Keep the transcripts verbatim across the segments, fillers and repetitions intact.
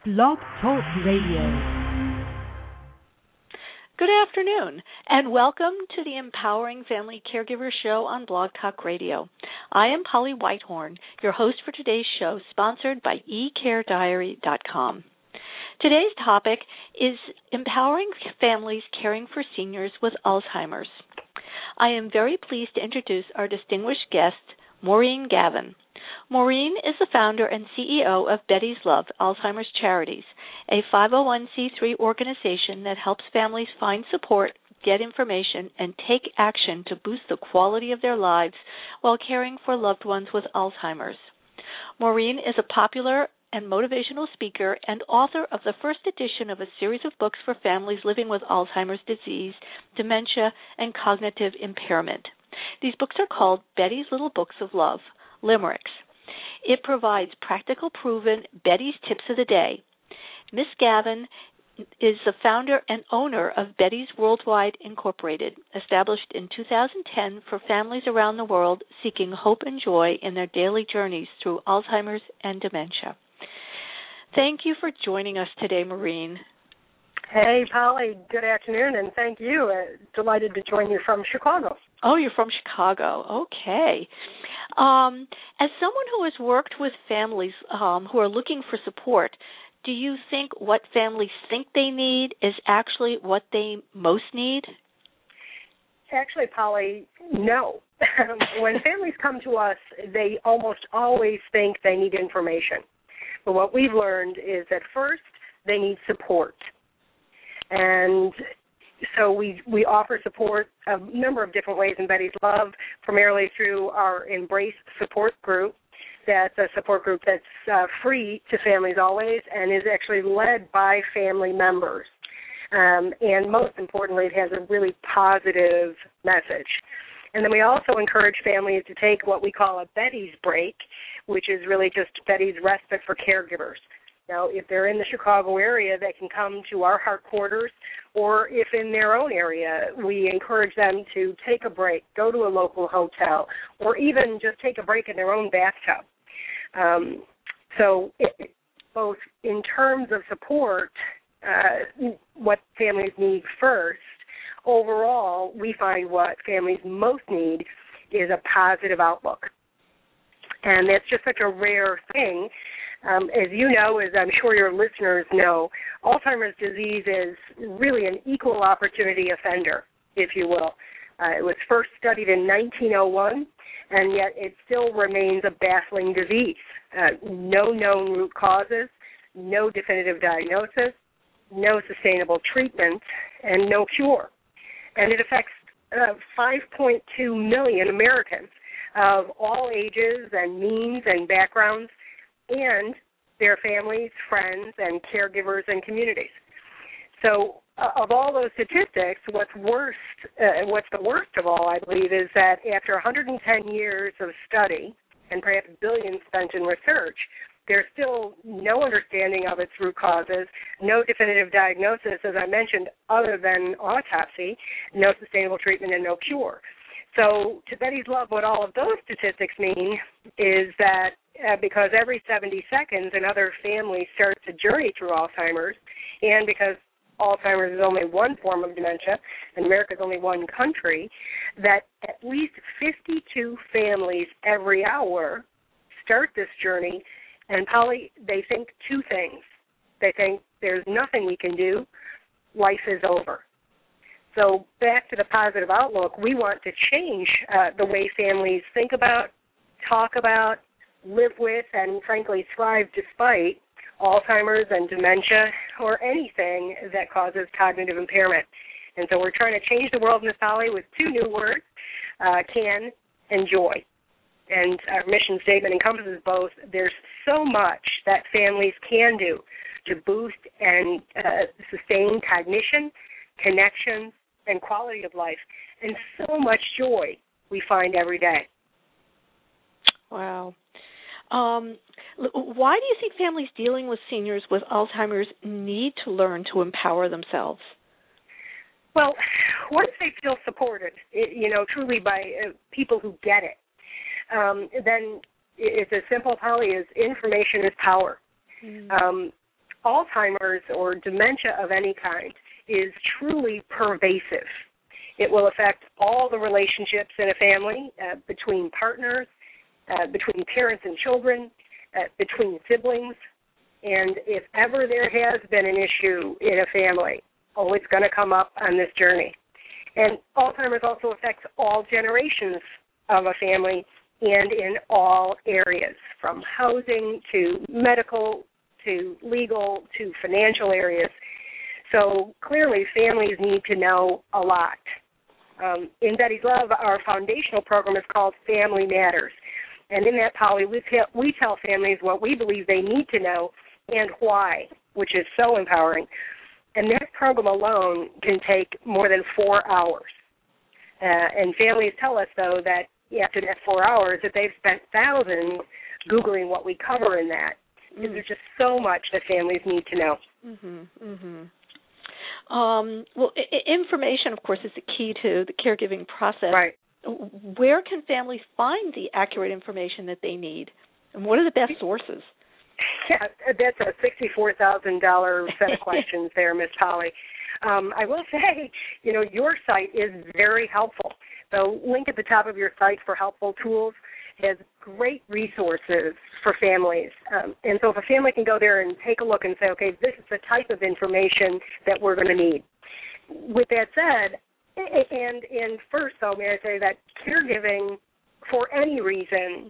Blog Talk Radio. Good afternoon, and welcome to the Empowering Family Caregiver Show on Blog Talk Radio. I am Polly Whitehorn, your host for today's show, sponsored by e care diary dot com. Today's topic is empowering families caring for seniors with Alzheimer's. I am very pleased to introduce our distinguished guest, Maureen Gavin. Maureen is the founder and C E O of Betty's Love Alzheimer's Charities, a five oh one c three organization that helps families find support, get information, and take action to boost the quality of their lives while caring for loved ones with Alzheimer's. Maureen is a popular and motivational speaker and author of the first edition of a series of books for families living with Alzheimer's disease, dementia, and cognitive impairment. These books are called Betty's Little Books of Love, Limericks. It provides practical, proven Betty's Tips of the Day. Miss Gavin is the founder and owner of Betty's Worldwide Incorporated, established in two thousand ten for families around the world seeking hope and joy in their daily journeys through Alzheimer's and dementia. Thank you for joining us today, Maureen. Hey, Polly. Good afternoon, and thank you. Uh, delighted to join you from Chicago. Oh, you're from Chicago. Okay. Um, as someone who has worked with families um, who are looking for support, do you think what families think they need is actually what they most need? Actually, Polly, no. When families come to us, they almost always think they need information. But what we've learned is that first, they need support. And so we we offer support a number of different ways in Betty's Love, primarily through our Embrace support group. That's a support group that's uh, free to families always and is actually led by family members. Um, and most importantly, it has a really positive message. And then we also encourage families to take what we call a Betty's break, which is really just Betty's respite for caregivers. Now, if they're in the Chicago area, they can come to our heart quarters, or if in their own area, we encourage them to take a break, go to a local hotel, or even just take a break in their own bathtub. Um, so it, both in terms of support, uh, what families need first, overall, we find what families most need is a positive outlook. And that's just such a rare thing. Um, as you know, as I'm sure your listeners know, Alzheimer's disease is really an equal opportunity offender, if you will. Uh, it was first studied in nineteen oh one, and yet it still remains a baffling disease. Uh, no known root causes, no definitive diagnosis, no sustainable treatment, and no cure. And it affects uh, five point two million Americans of all ages and means and backgrounds, and their families, friends, and caregivers and communities. So uh, of all those statistics, what's worst, uh, what's the worst of all, I believe, is that after one hundred ten years of study and perhaps billions spent in research, there's still no understanding of its root causes, no definitive diagnosis, as I mentioned, other than autopsy, no sustainable treatment, and no cure. So to Betty's Love, what all of those statistics mean is that uh, because every seventy seconds another family starts a journey through Alzheimer's, and because Alzheimer's is only one form of dementia, and America is only one country, that at least fifty-two families every hour start this journey, and Polly, they think two things. They think there's nothing we can do, life is over. So back to the positive outlook, we want to change uh, the way families think about, talk about, live with, and frankly thrive despite Alzheimer's and dementia or anything that causes cognitive impairment. And so we're trying to change the world, Miss Polly, with two new words, uh, can and joy. And our mission statement encompasses both. There's so much that families can do to boost and uh, sustain cognition, connections, and quality of life, and so much joy we find every day. Wow. Um, why do you think families dealing with seniors with Alzheimer's need to learn to empower themselves? Well, once they feel supported, you know, truly by uh, people who get it, um, then it's as simple, Polly, as information is power. Mm-hmm. Um, Alzheimer's or dementia of any kind is truly pervasive. It will affect all the relationships in a family, uh, between partners, uh, between parents and children, uh, between siblings. And if ever there has been an issue in a family, oh, it's going to come up on this journey. And Alzheimer's also affects all generations of a family and in all areas, from housing to medical to legal to financial areas. So clearly families need to know a lot. Um, in Betty's Love, our foundational program is called Family Matters. And in that, Polly, we tell, we tell families what we believe they need to know and why, which is so empowering. And that program alone can take more than four hours. Uh, and families tell us, though, that after that four hours, that they've spent thousands Googling what we cover in that. Because mm. there's just so much that families need to know. Mm-hmm, mm-hmm. Um, well, I- information, of course, is the key to the caregiving process. Right. Where can families find the accurate information that they need? And what are the best sources? Yeah, that's a sixty-four thousand dollars set of questions there, Miss Polly. Um, I will say, you know, your site is very helpful. The link at the top of your site for helpful tools has great resources for families. Um, and so if a family can go there and take a look and say, okay, this is the type of information that we're going to need. With that said, and, and first, though, may I say that caregiving, for any reason,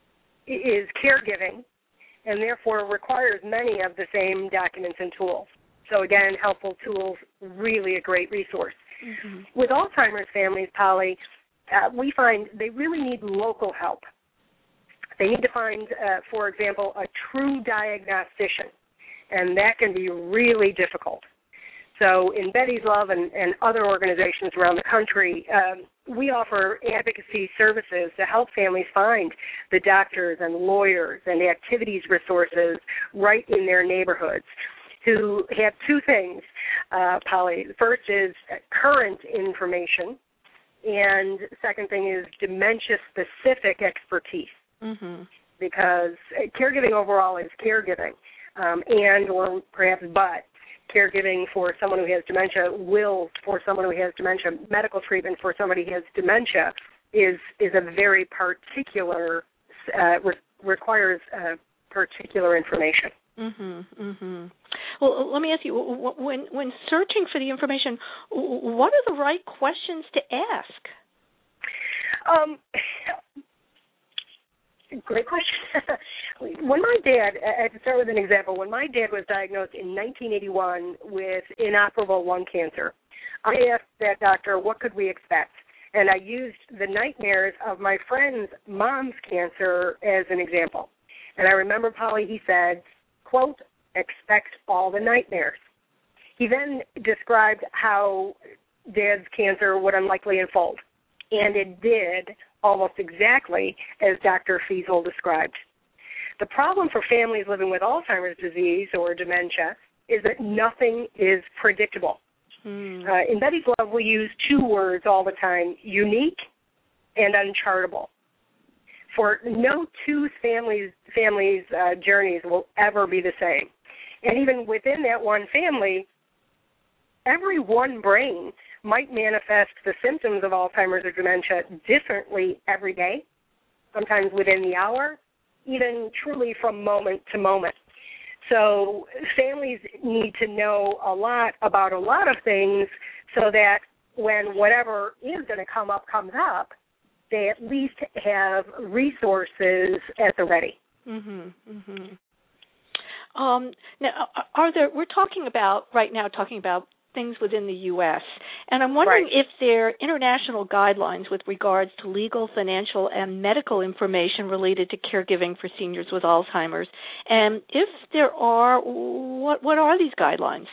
is caregiving, and therefore requires many of the same documents and tools. So, again, helpful tools, really a great resource. Mm-hmm. With Alzheimer's families, Polly, uh, we find they really need local help. They need to find, uh, for example, a true diagnostician, and that can be really difficult. So in Betty's Love and, and other organizations around the country, um, we offer advocacy services to help families find the doctors and lawyers and activities resources right in their neighborhoods who have two things, uh, Polly. The first is current information, and the second thing is dementia-specific expertise. Mm-hmm. Because caregiving overall is caregiving, um, and or perhaps but caregiving for someone who has dementia, wills for someone who has dementia, medical treatment for somebody who has dementia is is a very particular, uh, re- requires uh, particular information. Mm-hmm, mm-hmm. Well, let me ask you, when when searching for the information, what are the right questions to ask? Um. Great question. When my dad, I can start with an example. When my dad was diagnosed in nineteen eighty-one with inoperable lung cancer, I asked that doctor, what could we expect? And I used the nightmares of my friend's mom's cancer as an example. And I remember, Polly, he said, quote, expect all the nightmares. He then described how Dad's cancer would unlikely unfold. And it did almost exactly as Doctor Feasel described. The problem for families living with Alzheimer's disease or dementia is that nothing is predictable. Hmm. Uh, in Betty's Love, we use two words all the time, unique and unchartable. For no two families' families' uh, journeys will ever be the same. And even within that one family, every one brain might manifest the symptoms of Alzheimer's or dementia differently every day, sometimes within the hour, even truly from moment to moment. So families need to know a lot about a lot of things so that when whatever is going to come up comes up, they at least have resources at the ready. Mm-hmm, mm-hmm. Um, now, are there? We're talking about right now, talking about things within the U S, and I'm wondering right. if there are international guidelines with regards to legal, financial, and medical information related to caregiving for seniors with Alzheimer's, and if there are, what what are these guidelines?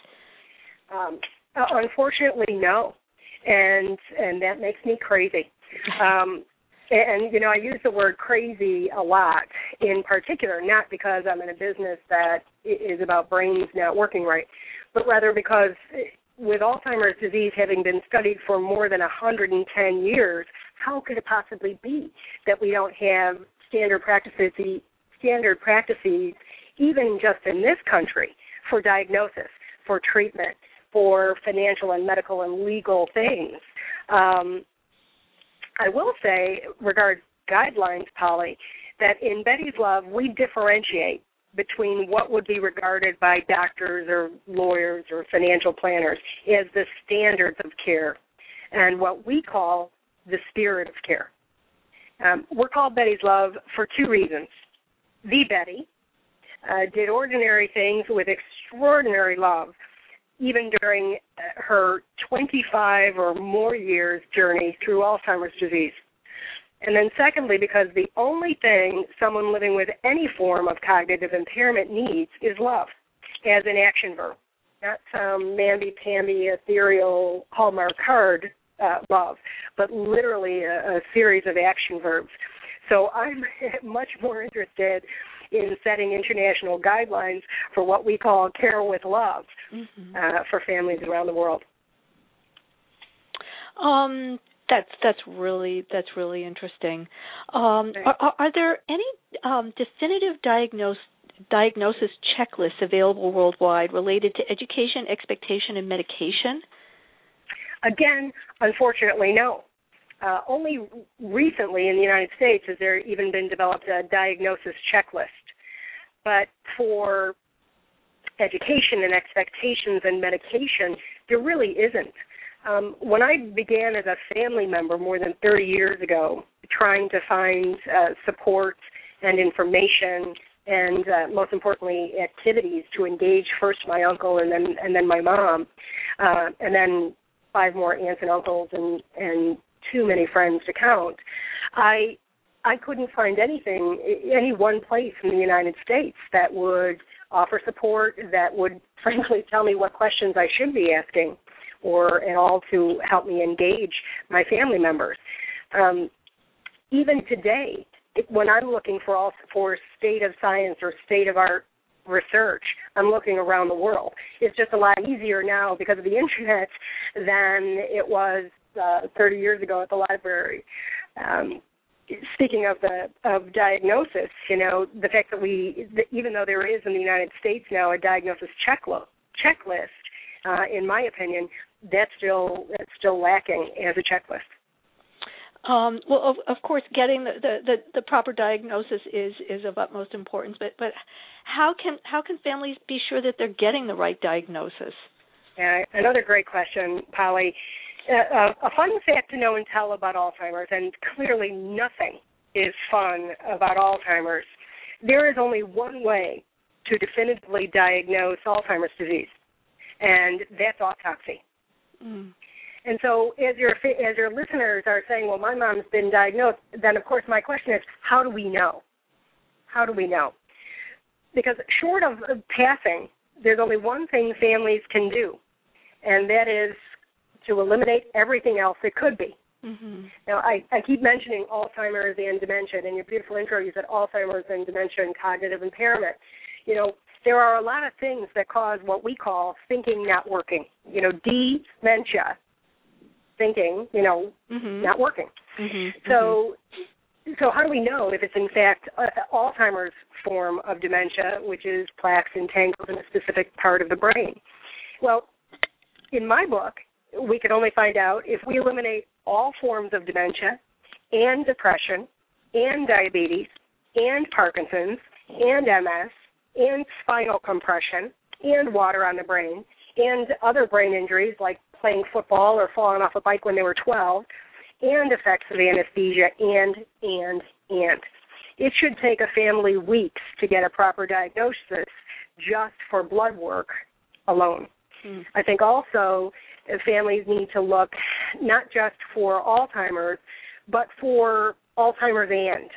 Um, unfortunately, no, and and that makes me crazy. Um, and, you know, I use the word crazy a lot in particular, not because I'm in a business that is about brains not working right, but rather because with Alzheimer's disease having been studied for more than one hundred ten years, how could it possibly be that we don't have standard practices, standard practices, even just in this country, for diagnosis, for treatment, for financial and medical and legal things. Um, I will say, regarding guidelines, Polly, that in Betty's Love, we differentiate between what would be regarded by doctors or lawyers or financial planners as the standards of care and what we call the spirit of care. Um, we're called Betty's Love for two reasons. The Betty uh, did ordinary things with extraordinary love, even during her twenty-five or more years journey through Alzheimer's disease. And then secondly, because the only thing someone living with any form of cognitive impairment needs is love as an action verb, not some namby-pamby, ethereal Hallmark card uh, love, but literally a, a series of action verbs. So I'm much more interested in setting international guidelines for what we call care with love mm-hmm. uh, for families around the world. Um. That's that's really that's really interesting. Um, are, are there any um, definitive diagnose, diagnosis checklists available worldwide related to education, expectation, and medication? Again, unfortunately, no. Uh, only recently in the United States has there even been developed a diagnosis checklist. But for education and expectations and medication, there really isn't. Um, when I began as a family member more than thirty years ago, trying to find uh, support and information and, uh, most importantly, activities to engage first my uncle and then and then my mom, uh, and then five more aunts and uncles and, and too many friends to count, I I couldn't find anything, any one place in the United States that would offer support, that would frankly tell me what questions I should be asking, or at all to help me engage my family members. Um, even today, when I'm looking for all, for state of science or state of art research, I'm looking around the world. It's just a lot easier now because of the internet than it was uh, thirty years ago at the library. Um, speaking of the of diagnosis, you know, the fact that we, even though there is in the United States now a diagnosis checklist, checklist, uh, in my opinion, that's still that's still lacking as a checklist. Um, well, of, of course, getting the, the, the, the proper diagnosis is, is of utmost importance. But but how can how can families be sure that they're getting the right diagnosis? Yeah, another great question, Polly. Uh, a fun fact to know and tell about Alzheimer's, and clearly nothing is fun about Alzheimer's. There is only one way to definitively diagnose Alzheimer's disease, and that's autopsy. Mm. And so as your as your listeners are saying, well, my mom's been diagnosed, then, of course, my question is, how do we know? How do we know? Because short of passing, there's only one thing families can do, and that is to eliminate everything else it could be. Mm-hmm. Now, I, I keep mentioning Alzheimer's and dementia. In your beautiful intro, you said Alzheimer's and dementia and cognitive impairment. You know, there are a lot of things that cause what we call thinking not working. You know, dementia, thinking, you know, mm-hmm. not working. Mm-hmm. So, so how do we know if it's in fact uh, Alzheimer's form of dementia, which is plaques entangled in a specific part of the brain? Well, in my book, we can only find out if we eliminate all forms of dementia and depression and diabetes and Parkinson's and M S and spinal compression and water on the brain and other brain injuries like playing football or falling off a bike when they were twelve, and effects of anesthesia, and, and, and. It should take a family weeks to get a proper diagnosis just for blood work alone. Mm. I think also families need to look not just for Alzheimer's, but for Alzheimer's and.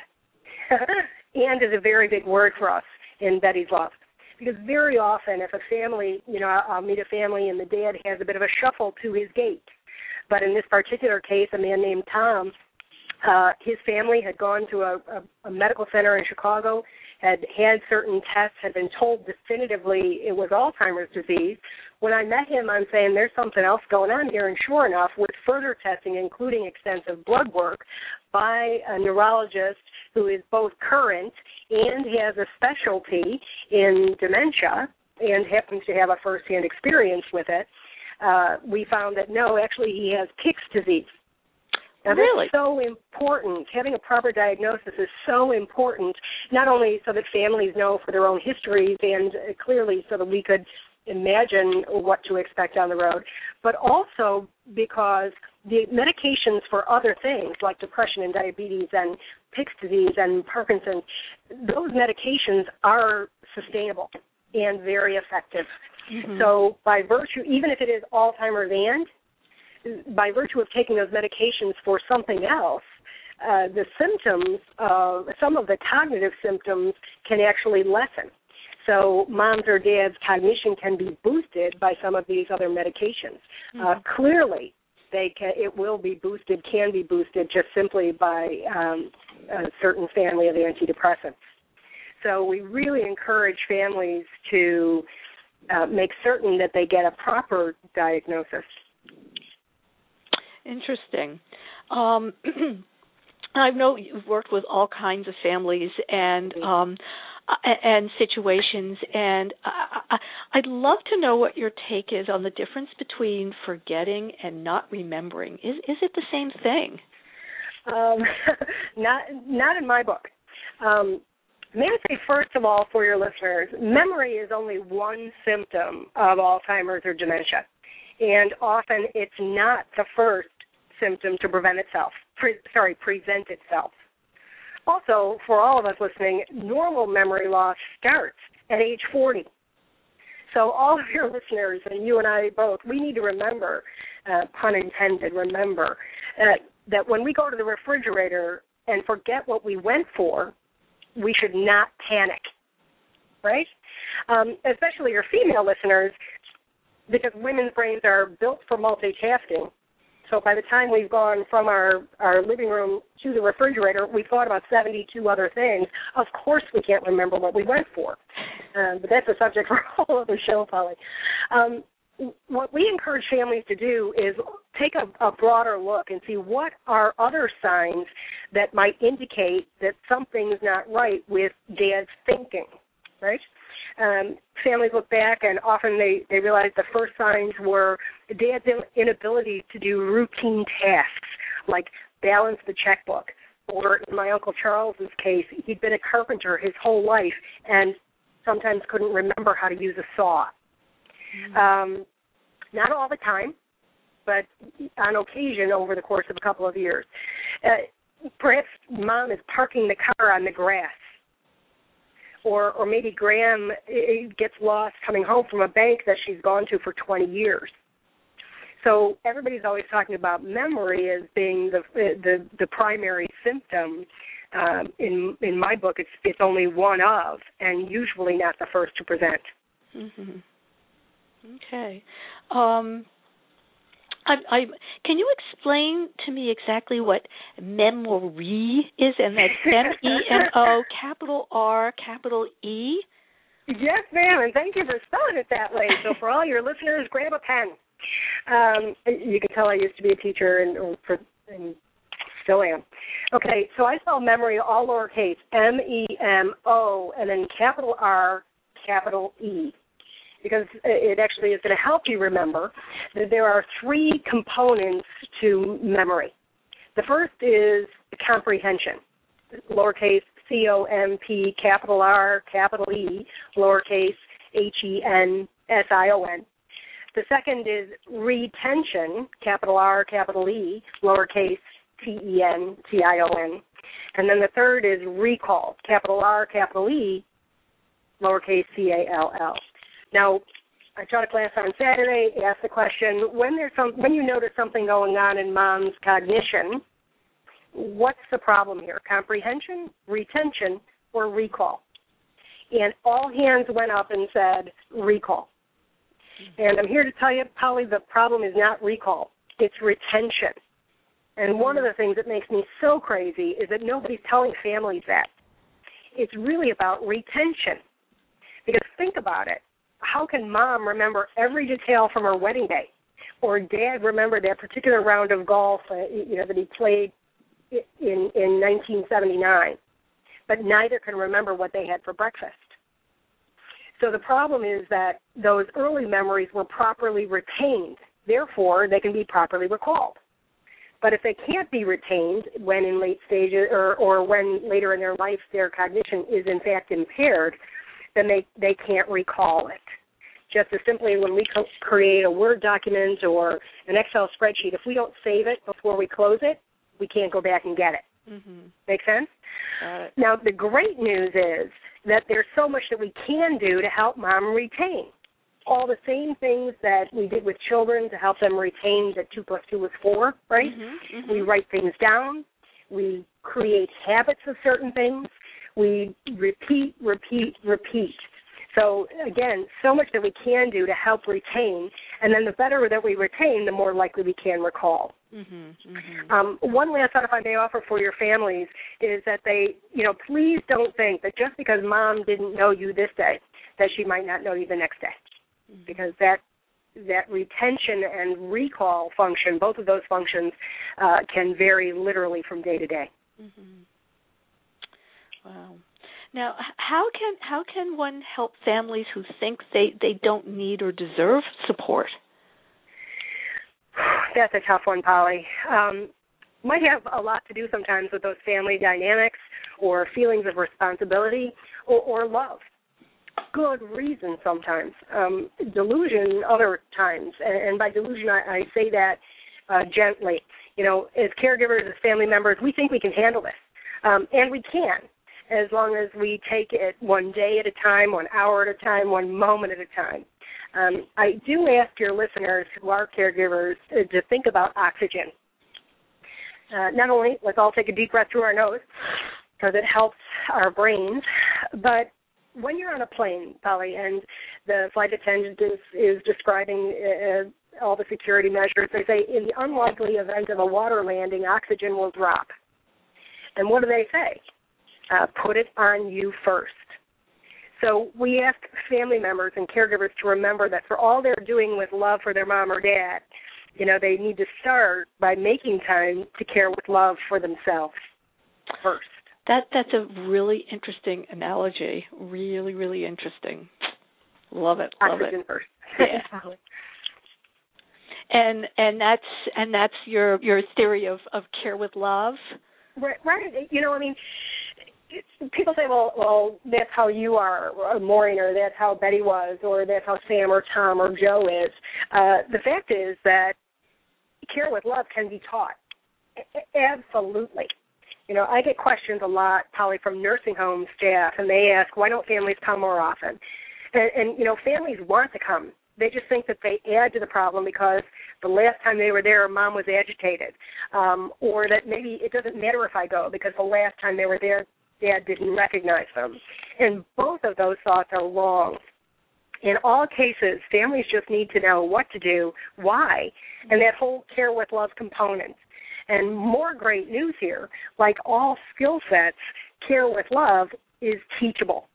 And is a very big word for us in Betty's Love. Because very often if a family, you know, I'll meet a family and the dad has a bit of a shuffle to his gait. But in this particular case, a man named Tom, uh, his family had gone to a, a, a medical center in Chicago, had had certain tests, had been told definitively it was Alzheimer's disease. When I met him, I'm saying there's something else going on here, and sure enough, with further testing, including extensive blood work by a neurologist who is both current and has a specialty in dementia, and happens to have a first-hand experience with it, uh, we found that, no, actually he has Pick's disease. Now, really? That's so important. Having a proper diagnosis is so important, not only so that families know for their own histories and uh, clearly so that we could imagine what to expect down the road, but also because the medications for other things like depression and diabetes and Pick's disease and Parkinson's, those medications are sustainable and very effective. Mm-hmm. So by virtue, even if it is Alzheimer's and, by virtue of taking those medications for something else, uh, the symptoms, uh, some of the cognitive symptoms can actually lessen. So mom's or dad's cognition can be boosted by some of these other medications. Mm-hmm. Uh, clearly, they can, it will be boosted, can be boosted just simply by um, a certain family of antidepressants. So we really encourage families to uh, make certain that they get a proper diagnosis. Interesting. Um, I know you've worked with all kinds of families and um, and situations, and I, I'd love to know what your take is on the difference between forgetting and not remembering. Is is it the same thing? Um, not not in my book. Um, may I say, first of all, for your listeners, memory is only one symptom of Alzheimer's or dementia, and often it's not the first symptom to prevent itself, pre- sorry, present itself. Also, for all of us listening, normal memory loss starts at age forty. So all of your listeners, and you and I both, we need to remember, uh, pun intended, remember, uh, that when we go to the refrigerator and forget what we went for, we should not panic, right? Um, especially your female listeners, because women's brains are built for multitasking. So by the time we've gone from our, our living room to the refrigerator, we've thought about seventy-two other things. Of course we can't remember what we went for. Um, but that's a subject for a whole other show, probably. Um, what we encourage families to do is take a, a broader look and see what are other signs that might indicate that something's not right with dad's thinking, right? Um, families look back and often they, they realize the first signs were dad's inability to do routine tasks like balance the checkbook, or in my Uncle Charles's case, he'd been a carpenter his whole life and sometimes couldn't remember how to use a saw. Mm-hmm. Um, not all the time, but on occasion over the course of a couple of years. Uh, perhaps mom is parking the car on the grass. Or, or maybe Graham gets lost coming home from a bank that she's gone to for twenty years. So everybody's always talking about memory as being the the, the primary symptom. Um, in in my book, it's it's only one of, and usually not the first to present. Mm-hmm. Okay. Um, I, I, can you explain to me exactly what memory is? And that's M E M O, capital R, capital E? Yes, ma'am, and thank you for spelling it that way. So for all your listeners, grab a pen. Um, you can tell I used to be a teacher and, for, and still am. Okay, so I spell memory all lowercase, M E M O, and then capital R, capital E, because it actually is going to help you remember that there are three components to memory. The first is comprehension, lowercase C O M P, capital R, capital E, lowercase H E N S I O N. The second is retention, capital R, capital E, lowercase T E N T I O N. And then the third is recall, capital R, capital E, lowercase C A L L. Now, I taught a class on Saturday, asked the question, when there's some, when you notice something going on in mom's cognition, what's the problem here, comprehension, retention, or recall? And all hands went up and said recall. And I'm here to tell you, Polly, the problem is not recall, it's retention. And one of the things that makes me so crazy is that nobody's telling families that. It's really about retention. Because think about it. How can mom remember every detail from her wedding day? Or dad remember that particular round of golf uh, you know, that he played in, in nineteen seventy-nine? But neither can remember what they had for breakfast. So the problem is that those early memories were properly retained. Therefore, they can be properly recalled. But if they can't be retained when in late stages or, or when later in their life their cognition is in fact impaired, then they, they can't recall it. Just as simply when we co- create a Word document or an Excel spreadsheet, if we don't save it before we close it, we can't go back and get it. Mm-hmm. Make sense? Got it. Now, the great news is that there's so much that we can do to help mom retain. All the same things that we did with children to help them retain that two plus two was four, right? Mm-hmm, mm-hmm. We write things down. We create habits of certain things. We repeat, repeat, repeat. So, again, so much that we can do to help retain, and then the better that we retain, the more likely we can recall. Mm-hmm, mm-hmm. Um, one last thought, if I may offer for your families, is that they, you know, please don't think that just because mom didn't know you this day, that she might not know you the next day. Because that that retention and recall function, both of those functions, uh, can vary literally from day to day. Mm-hmm. Wow. Now, how can how can one help families who think they, they don't need or deserve support? That's a tough one, Polly. Um, might have a lot to do sometimes with those family dynamics or feelings of responsibility or, or love. Good reason sometimes, um, delusion other times, and, and by delusion I, I say that uh, gently. You know, as caregivers, as family members, we think we can handle this, um, and we can, as long as we take it one day at a time, one hour at a time, one moment at a time. Um, I do ask your listeners who are caregivers uh, to think about oxygen. Uh, not only, let's all take a deep breath through our nose, because it helps our brains, but when you're on a plane, Polly, and the flight attendant is, is describing uh, all the security measures, they say, in the unlikely event of a water landing, oxygen will drop. And what do they say? Uh, put it on you first. So we ask family members and caregivers to remember that for all they're doing with love for their mom or dad, you know, they need to start by making time to care with love for themselves first. That that's a really interesting analogy. Really, really interesting. Love it. Love Oxygen it. First. Yeah. and and that's and that's your your theory of, of care with love. Right. Right. You know, I mean, people say, well, well, that's how you are, Maureen, or that's how Betty was, or that's how Sam or Tom or Joe is. Uh, the fact is that care with love can be taught. Absolutely. You know, I get questions a lot, probably from nursing home staff, and they ask, why don't families come more often? And, and, you know, families want to come. They just think that they add to the problem because the last time they were there, mom was agitated, um, or that maybe it doesn't matter if I go because the last time they were there, dad didn't recognize them. And both of those thoughts are wrong. In all cases, families just need to know what to do, why, and that whole care with love component. And more great news here, like all skill sets, care with love is teachable.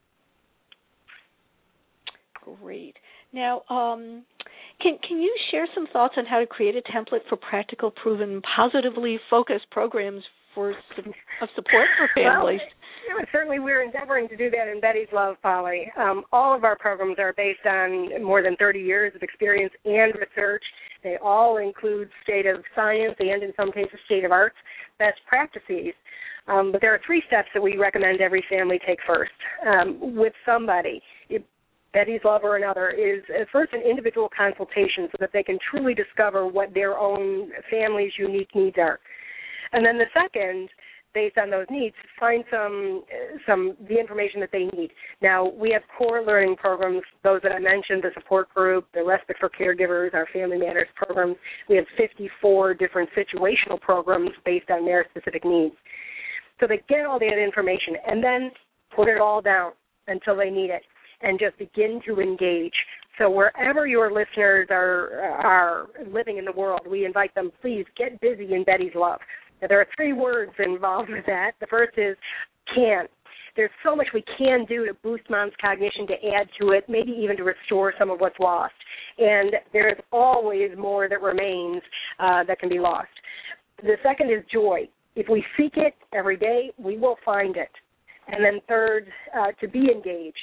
Great. Now, um, can can you share some thoughts on how to create a template for practical, proven, positively focused programs for su- of support for families? Well, certainly we're endeavoring to do that in Betty's Love, Polly. Um, all of our programs are based on more than thirty years of experience and research. They all include state of science and, in some cases, state of art best practices. Um, but there are three steps that we recommend every family take first um, with somebody. It, Betty's Love or another is uh, first an individual consultation so that they can truly discover what their own family's unique needs are. And then the second, based on those needs, find some some the information that they need. Now, we have core learning programs, those that I mentioned, the support group, the Respite for Caregivers, our Family Matters programs. We have fifty-four different situational programs based on their specific needs. So they get all that information and then put it all down until they need it and just begin to engage. So wherever your listeners are are living in the world, we invite them, please get busy in Betty's Love. Now, there are three words involved with that. The first is can. There's so much we can do to boost mom's cognition, to add to it, maybe even to restore some of what's lost. And there's always more that remains uh, that can be lost. The second is joy. If we seek it every day, we will find it. And then third, uh, to be engaged.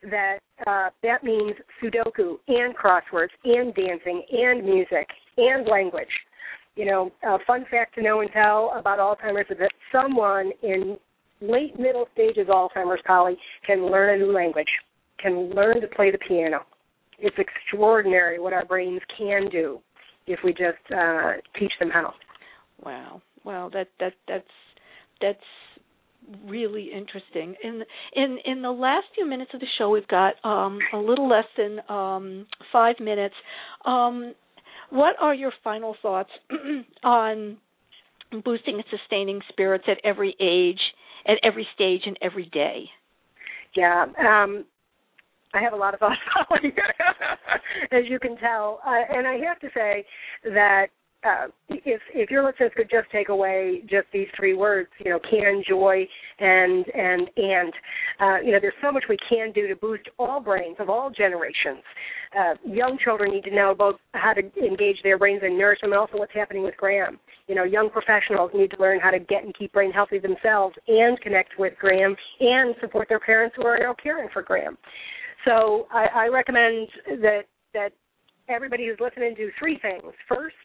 that uh, that means Sudoku and crosswords and dancing and music and language. You know, a fun fact to know and tell about Alzheimer's is that someone in late middle stages Alzheimer's, Polly, can learn a new language, can learn to play the piano. It's extraordinary what our brains can do if we just uh, teach them how. Wow. Wow, that that that's that's really interesting. In in in the last few minutes of the show, we've got um, a little less than um, five minutes. Um, what are your final thoughts on boosting and sustaining spirits at every age, at every stage, and every day? Yeah, um, I have a lot of thoughts, as you can tell, uh, and I have to say that uh, if if your listeners could just take away just these three words, you know, can, joy, and and and, uh, you know, there's so much we can do to boost all brains of all generations. Uh, young children need to know both how to engage their brains and nourish them, and also what's happening with Graham. You know, young professionals need to learn how to get and keep brain healthy themselves and connect with Graham and support their parents who are you know, caring for Graham. So I, I recommend that that everybody who's listening do three things. First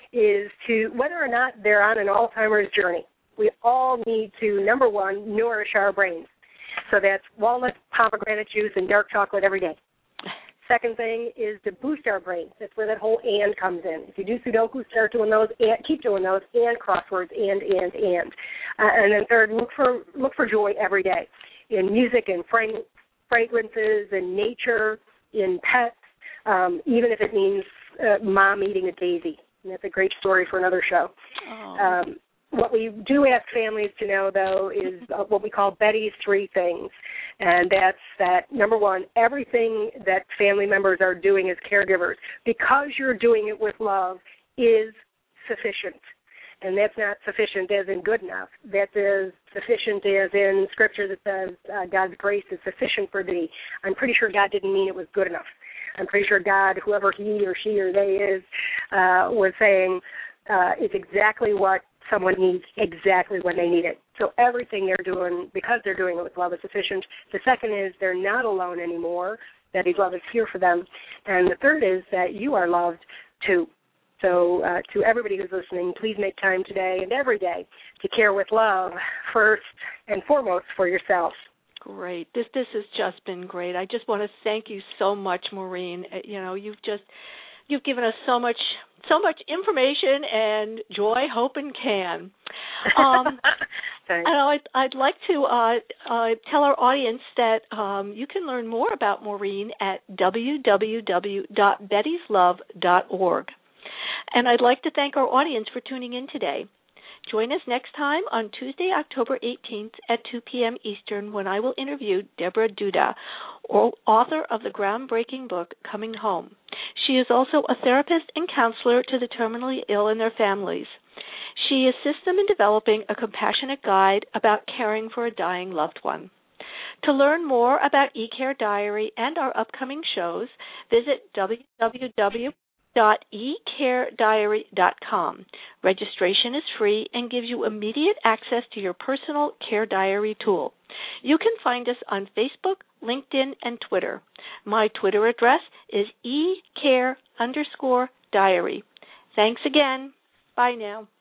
is to, whether or not they're on an Alzheimer's journey, we all need to, number one, nourish our brains. So that's walnut, pomegranate juice, and dark chocolate every day. Second thing is to boost our brains. That's where that whole and comes in. If you do Sudoku, start doing those, and keep doing those, and crosswords, and, and, and. Uh, and then third, look for look for joy every day in music and frag- fragrances and nature, in pets, um, even if it means uh, mom eating a daisy. And that's a great story for another show. Um, what we do ask families to know, though, is uh, what we call Betty's three things. And that's that, number one, everything that family members are doing as caregivers, because you're doing it with love, is sufficient. And that's not sufficient as in good enough. That is sufficient as in Scripture that says uh, God's grace is sufficient for thee. I'm pretty sure God didn't mean it was good enough. I'm pretty sure God, whoever he or she or they is, uh, was saying uh, is exactly what someone needs exactly when they need it. So everything they're doing, because they're doing it with love, is sufficient. The second is they're not alone anymore, that his love is here for them. And the third is that you are loved too. So uh, to everybody who's listening, please make time today and every day to care with love first and foremost for yourself. Great. This this has just been great. I just want to thank you so much, Maureen. You know, you've just you've given us so much so much information and joy, hope, and can. Um, and I'd, I'd like to uh, uh, tell our audience that um, you can learn more about Maureen at w w w dot bettys love dot org. And I'd like to thank our audience for tuning in today. Join us next time on Tuesday, October eighteenth at two p.m. Eastern, when I will interview Deborah Duda, author of the groundbreaking book, Coming Home. She is also a therapist and counselor to the terminally ill and their families. She assists them in developing a compassionate guide about caring for a dying loved one. To learn more about eCare Diary and our upcoming shows, visit w w w dot e care diary dot com. Registration is free and gives you immediate access to your personal care diary tool. You can find us on Facebook, LinkedIn, and Twitter. My Twitter address is ecare underscore diary. Thanks again. Bye now.